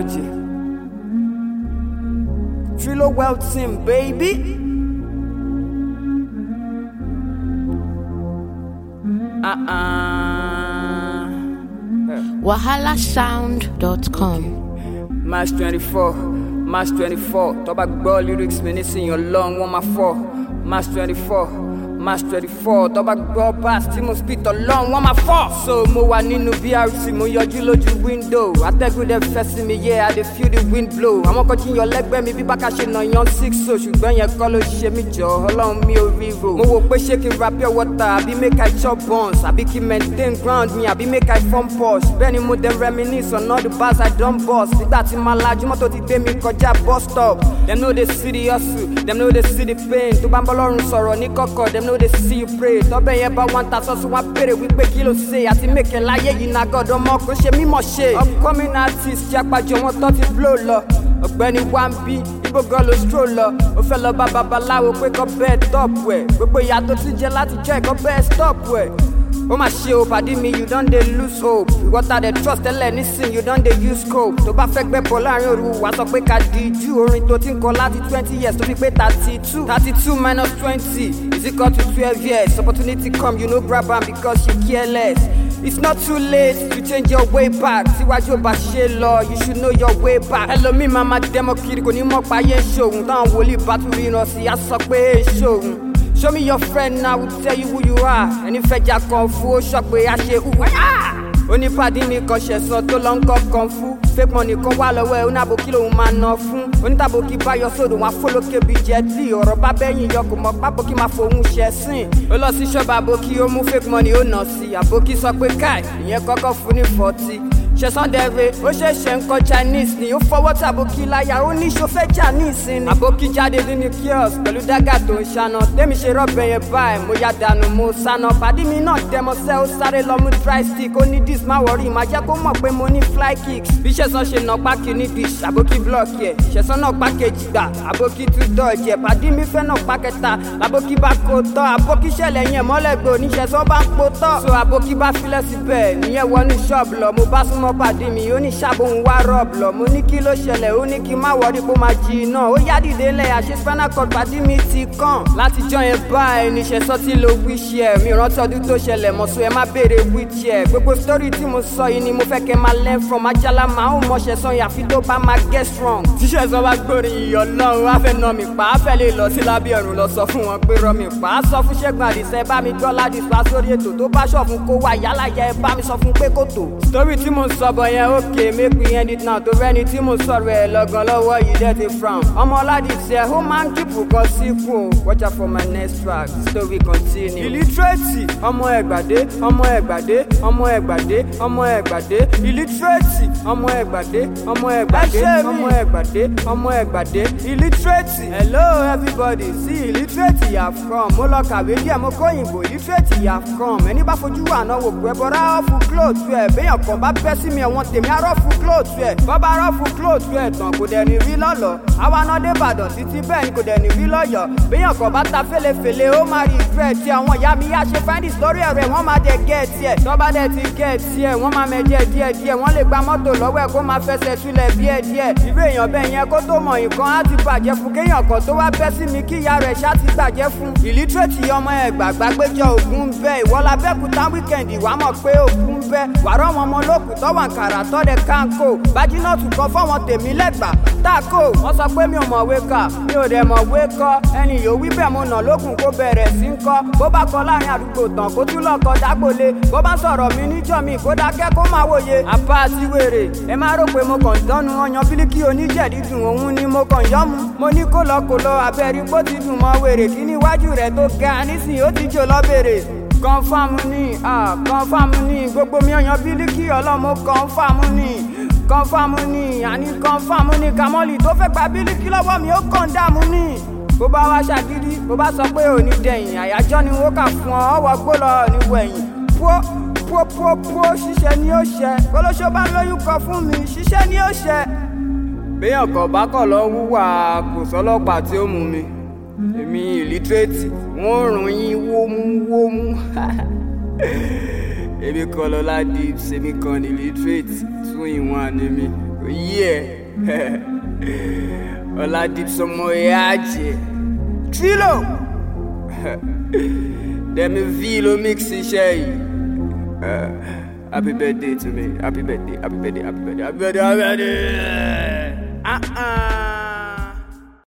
technology. Philo well team, baby. wahalasound.com. March 24, March 24. Toba gbọ́ lyrics mi nísìnyí Ọlọ́run wọ́n máa fọ́. March 24, March 24. Toba gbọ́ bass tí mo spit Ọlọ́run wọ́n máa fọ́. So mo wà nínú BRC, mo yọjú lójú window. Atẹ́gùn dẹ̀ fẹ́ sí mi, yeah, I dey feel the wind blow. Àwọn kan jíyàn lẹ́gbẹ́ mi bí bákà ṣe nà yan 6 so. Ṣùgbọ́n yẹn kọ́ ló ṣe mí jọ, Ọlọ́run mi ò ríro. Mo wò pé ṣé kí n ra pure water, àbí make I chop buns, àbí kí n maintain ground mi, àbí make I form posh. Bẹ́ẹ̀ni mo dey reminisce on all the bars I don bust. Nígbà tí màá lajú mọ́tò ti gbé mi kọjá bus stop. Dem no dey see the hustle, dem no dey see the pain. Tó bá ń bọ́ lọ́rùn sọ̀rọ̀ ní kọ̀kọ̀, dem no dey see you pray. Tọ́bẹ̀ yẹn bá wọn ta sọ́sọ́ wọn béèrè wípé kí ló ṣe àti mèkè láyé yìí náà gọ́dọ̀ mọ́ kó ṣe mímọ̀ ṣe. Upcoming artist jápàjọ wọn tó ti blow lọ. Ọ̀gbẹ́ni Wambi ibo gan ló stroll lọ. Ó fẹ́ lọ bá babaláwo pé kọ́ bẹ́ẹ̀ top ẹ̀. Gbogbo ìyá tó ti jẹ láti jẹ́ ẹ̀kọ́ bẹ́ẹ̀ stop ẹ̀. Ó mà ṣe o pàdé mi, you don dey lose hope. Ìwọ́ta dey trust tẹ́lẹ̀ nísìn, you don dey use cope. Tó bá fẹ́ gbẹ́bọ̀ láàrin òru wá sọ pé ká di jù. Orin tó ti ń kọ láti 20 years tó fi pé 32. 32 minus 20 is equal to 12 years. Opportunity come, you no grab am because you careless. It's not too late to change your way back. Síwájú ọba ṣe lọ, you should know your way back. Ẹlòmíì máa ma dẹ́mọ̀ kiri kò ní mọ̀ páyé ṣòun. Táwọn wòlíì bá tún ríran sí, á sọ pé ṣòun. Show me your friend now, will tell you who you are. Ẹni fẹjà kan fún ó sọ pé a ṣe hùwà. Onípàdé mi kan ṣẹ̀sán tó lọ ń kọ́ kan fún. Fake money kan wà lọ́wọ́ ẹ̀ oníàbòkí lòun máa ná fún. Onítàbòkí bá yọ sódò wọn afólókè bíi jẹ́tì. Ọ̀rọ̀ bá bẹ́yìn yọ kò mọ̀ pábòkí máa fòun ṣẹ̀sìn. Ó lọ sí ṣọ́ọ̀bù àbòkí ó mú fake money ó nà sí. Àbòkí sọ pé káì ìyẹn kọ́kọ́ fún ní 40. Ṣẹ̀sán dẹ̀rẹ̀ ó ṣẹ̀ṣẹ̀ ń kọ́ Chinese ni ó fọwọ́ tàbókí láyà ó ní ṣòfẹ́ Chinese ni. Àbókí jáde nínú kiosk pẹ̀lú dágà tó ń ṣáná. Tẹ́mi ṣe rọ́bẹ̀ yẹn báyìí mo yá dànù mo sáná. Pàdé mi náà dẹmọsẹ́ ó sáré lọ mú dry stick. Ó ní dis má wọrí má jẹ́ kó mọ̀ pé mo ní fly kicks. Bí Ṣẹ̀sán ṣe nà pákí ní dish àbókí blọọkì ẹ̀. Ṣẹ̀sán náà pákéjì gbà àbókí tún dọ̀jì ẹ̀. Pàdé mi fẹ́ náà pákẹ́ta àbókí bá kó tọ́. Àbókí ṣẹlẹ̀ yẹn mọ́lẹ́gbẹ̀ oníṣẹ̀sán bá ń po tọ́. So àbókí bá filẹ̀ síbẹ̀ níyẹn wọnú ṣọ́ọ̀bù lọ. Mo bá súnmọ́ pàdé mi ó ní ṣàbòhùn wá rọ́ọ̀bù lọ. Mo ní kí ló ṣẹlẹ̀ ó ní kí n má wọrí kó máa jí iná. Ó yá dìde lẹ̀ àṣẹ spinal cord pàdé mi ti kàn. Látijọ́ yẹn báyìí ní Ṣẹ̀sán tí lo wheelchair. Mi rántí ọdún tó ṣẹlẹ̀ mọ̀ so ẹ má béèrè wheelchair. Gbogbo story tí mo sọ yìí ni mo fẹ́ kẹ́ máa learn from. Ajala máa ń mọ Ṣẹ̀sán yàfi tó bá máa get strong. Tí Ṣẹ̀sán bá gbórin iyọ̀ Ọlọ́run á fẹ́ nà mí pa. Á fẹ́ lè lọ sí lábẹ́ ọ̀run lọ sọ fún wọn pé rọ́ mi pa. Á sọ fún Ṣẹ́gun Àdìsẹ́ bá mi gbọ́ ládì sọ sórí ètò tó bá ṣọ̀ fún kó wá yálà yẹ ẹ bá mi sọ fún pé kò tó. Story tí mo sọ bọ̀ yẹn okay make we end it now. Tó rẹ́ni tí mo sọ̀rọ̀ ẹ̀ lọ́gàn lọ́wọ́ yìí dẹ́ ti frown. Ọmọ Ládìsẹ́ ó máa ń kíkù kan síkù. Watch out for my next track, story continue. Illiterate ọmọ Ẹ̀gbàdé ọmọ Ẹ̀gbàdé ọmọ Ẹ̀gbàdé ọmọ Ẹ̀gbàdé. Illiterate ọmọ Ẹ̀gbàdé ọmọ Ẹ̀gbàdé ọmọ Ẹ̀gbàdé ọmọ Ẹ̀gbàdé. Illiterate. Hello everybody, see illiterate you have come. Mo lọ kàwé díẹ̀ mo kó òyìnbó illiterate you have come. Ẹni bá fojú wà náà wò pé bọ́dá ọ̀fù clothes ẹ̀. Béèyàn kan bá bẹ́ sí mi ẹ̀wọ̀n tèmi arọ́fù clothes ẹ̀. Bọ́bá arọ́fù clothes ẹ̀ tán kò dẹ̀ ní rí lọ́lọ́. Àwa náà dé Ìbàdàn títí bẹ́ẹ̀ ni kò dẹ̀ ní rí lọ́yọ̀. Béèyàn kan bá ta fèlèfèlè ó máa rí ìfẹ́ tí àwọn ìyá mi yá ṣe find it lórí ẹ̀rẹ̀ wọ́n máa dẹ̀ gẹ̀ẹ́tì ẹ̀. Tọ́ba dẹ̀ ti gẹ̀ẹ́tì ẹ̀ wọ́n máa mẹ́jẹ̀ díẹ̀díẹ̀. Wọ́n lè gba mọ́tò lọ́wọ́ ẹ̀ kó máa fẹsẹ̀ túlẹ̀ díẹ̀díẹ̀. Irú èèyàn bẹ́ẹ̀ yẹn kó tó mọ̀ nǹkan á ti bàjẹ́ fún. Kéèyàn kan tó wá bẹ́ sí mi kí ìyá rẹ̀ ṣá ti gbàjẹ́ fún. Illiterate ọmọ Ẹ̀gbá gbàgbéjọ ògún bẹ́ẹ̀. Ìwọ́lá bẹ́kúta wíkẹ̀ndì wàá mọ̀ pé ògún bẹ́ẹ̀. Wàrọ̀ wọn ọmọ olókùn tọ́wọ̀ àǹkàrà tọ́dẹ kánkó. Bájínọ́ọ̀tù kan fọ́wọn tèmi lẹ́gbà. Táàkó wọ́n sọ pé mi ò mọ̀wé kà mi ò dẹ̀ mọ̀wé kọ́. Ẹni yóò wí bẹ́ẹ̀ mo nà lókun kó bẹ̀rẹ̀ sí ń kọ́. Bó bá kọ láàrin àdúgbò tán kó tún lọ kọ dágbòle. Bó bá sọ̀rọ̀ mi níjọ́ mi kó dákẹ́ kó máa wòye. Àbá àti wèrè ẹ má rò pé mo kàn dánu ọyàn bílíkì oníjẹ̀dídùn òun ni mo kàn yọ́ mu. Mo ní kó lọ abẹ́rí pó ti dùn mọ́ wèrè kí níwájú rẹ̀ tó ga nísìnyí ó ti jò lọ́bẹ̀rẹ̀. Kọ́nfàmù ní gbogbo mi ọyàn bílíkì ọlọ́mọ kọ́nfàmù ní. Kọ́nfàmù ní àní kọ́nfàmù ní Kamọ́lì tó fẹ́ gba bílíkì lọ́wọ́ mi ó kàn dààmú ní. Bó bá wá ṣàgídí bó bá sọ pé òní dẹ̀yìn àyájọ́ ni wọ́n kà fún ọ ọwọ́ gbó lọ níwẹ̀yìn. Pó ṣiṣẹ́ ni ó ṣẹ. Olóṣó bá lóyún kọ fún mi ṣiṣẹ́ ni ó ṣẹ. Béèyàn kan bá kọ̀ lọ wúwà kò sọ́lọ́pàá tí ó mú mi. Èmi illiterate wọ́n rùn yín wómú. Èmi kan Lọ́lá Dibs, èmi kan illiterate 2 in 1 ni mi. Yeah. Ola dip some more yaje. Trilo. Demi Vilo mixi shay. Happy birthday to me. Happy birthday. Happy birthday. Happy birthday. Happy birthday. Happy birthday.